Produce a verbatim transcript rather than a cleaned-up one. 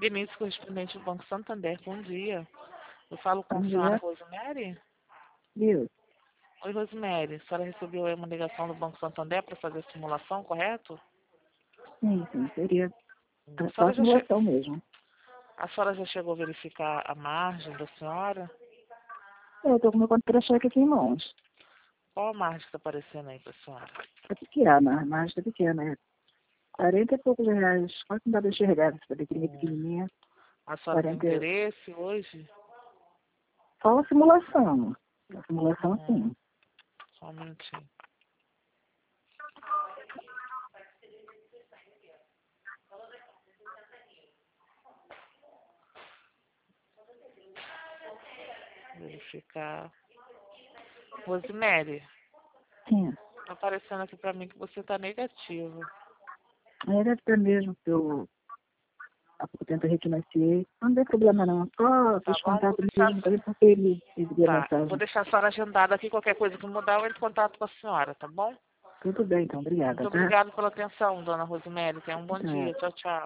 Denise, correspondente do Banco Santander, bom dia. Eu falo com Bom a senhora dia. Rosemary? Viu? Oi, Rosemary. A senhora recebeu aí uma ligação do Banco Santander para fazer a simulação, correto? Sim, sim, seria A só senhora a já, che... simulação mesmo. a senhora já chegou a verificar a margem da senhora? Eu estou com meu contra-cheque aqui em mãos. Qual a margem que está aparecendo aí para a senhora? É pequena, a margem é pequena, é quarenta e poucos reais. Quase não dá para enxergar, essa letrinha pequenininha. A senhora tem quarenta interesse hoje? Só a simulação. A simulação, Hum, sim. só um minutinho. Verificar. Rosemary, Sim. tá aparecendo aqui para mim que você está negativo. Aí deve ter mesmo que eu há pouco tempo refinanciei. Não tem problema não. Só Tá fiz bom? Vou contato deixar, mesmo, também porque ele exibiu a tá, eu vou mensagem. deixar a senhora agendada aqui. Qualquer coisa que mudar, eu entro em contato com a senhora, tá bom? Tudo bem, então. Muito Obrigada, tá? obrigada pela atenção, dona Rosemary. Tenha um bom É. dia. Tchau, tchau.